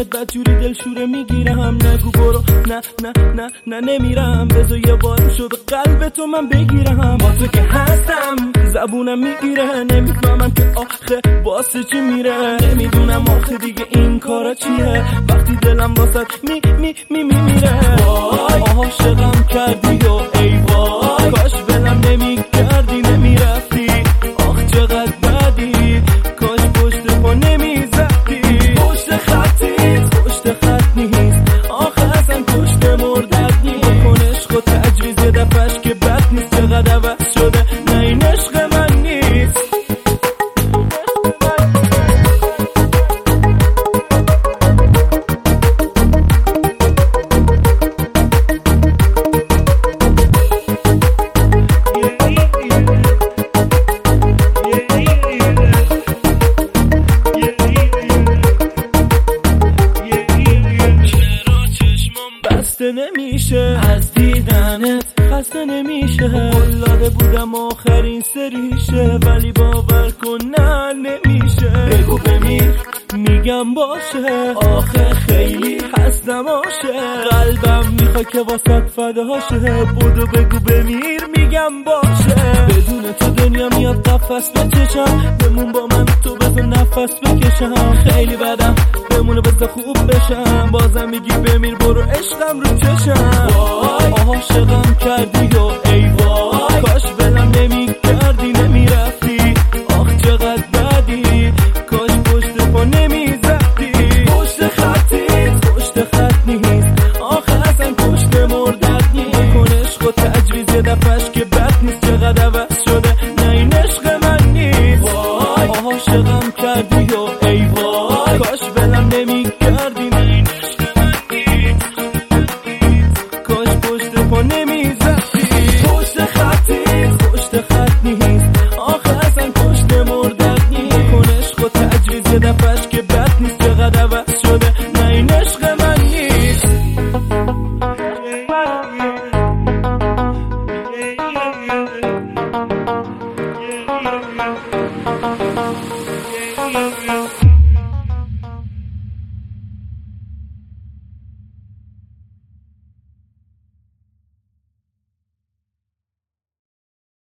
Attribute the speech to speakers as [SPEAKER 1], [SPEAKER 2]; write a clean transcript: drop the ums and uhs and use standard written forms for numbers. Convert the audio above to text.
[SPEAKER 1] بدجوری دلشوره میگیرم. نگو برو، نه نه نه نه نمیرم، بذار یه بار شو به قلب تو من بگیرم. با تو که هستم زبونم میگیره، نمیفهمم که آخه واسه چی میره. نمیدونم آخه دیگه این کارا چیه وقتی دلم واسه میره. وای عاشقم کردی و ای وای، کاش بلم نمیکردی نمیرفتی. آخ چقدر بدی، کاش پشت پا نمیزدی. پشت خط نیست آخه اصلا پشت مردد نیست. بکن عشق و تجویز یه دفعش که بد نیست. چقدر عوض شده، نه این عشق من نیست. نمیشه از دیدنت، خسته نمیشه. قلاده بودم آخرین سریشه، ولی باور کن نه نمیشه. بگو بمیر میگم باشه، آخه خیلی هستم عاشق. قلبم میخواد که واسط فداشه. بودو بگو بمیر میگم باشه. بدون تو دنیا میاد قفس بچشم. بمون با من تو بذار نفس بکشم. خیلی بدم بمونه بذار خوب بشم. بازم میگی بمیر برو عشقم رو چشم. وای عاشقم کردی و ای وای، کاش بلم نمیکردی نمیرفتی. آخ چقدر بدی، کاش پشت پا نمیزدی. پشت خط نیست آخه اصلا پشت مردد نیست. بکن عشق و تجویز یه دفعش که بد نیست. چقدر عوض شده، نه این عشق من نیست. وای عاشقم کردی و ای وای، کاش بلم نمیکردی نه این عشق من نیست. کاش پشت پا نمیزدی. پشت خط نیست آخه اصلا پشت مردد نیست. بکن عشق و تجویز یه دفعش که بد نیست. چقدر عوض شده، نه این عشق من نیست.
[SPEAKER 2] Yeah.